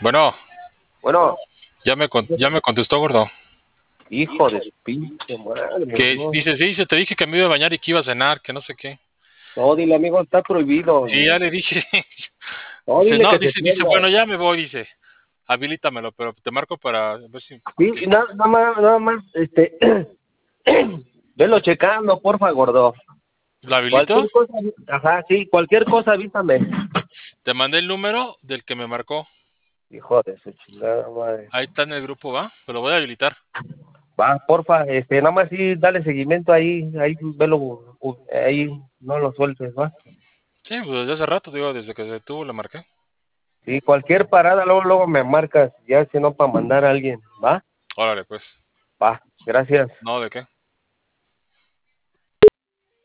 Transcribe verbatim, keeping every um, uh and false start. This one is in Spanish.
Bueno, Bueno, ya me, con- ya me contestó, gordo. hijo de su pinche madre, Que no. dice, sí, se te dije que me iba a bañar y que iba a cenar, que no sé qué. No, dile, amigo, está prohibido. Sí, ya le dije. No, Dice, dile no, que se dice, dice, pierda. bueno, ya me voy, dice. Habilítamelo, pero te marco para ver si... Sí, ¿Qué? nada, nada más, nada más, este, velo checando, porfa, gordo. ¿Lo habilito? Cualquier cosa, ajá, sí, cualquier cosa avísame. Te mandé el número del que me marcó. Hijo de su chingada madre. Ahí está en el grupo, ¿va? Te lo voy a habilitar. Va, porfa, este, nada más sí, dale seguimiento ahí, ahí, velo, u- ahí, no lo sueltes, va. Sí, pues desde hace rato, digo, desde que se detuvo le marqué. Sí, cualquier parada, luego, luego me marcas, ya si no, para mandar a alguien, va. Órale, pues. Va, gracias. No, ¿de qué?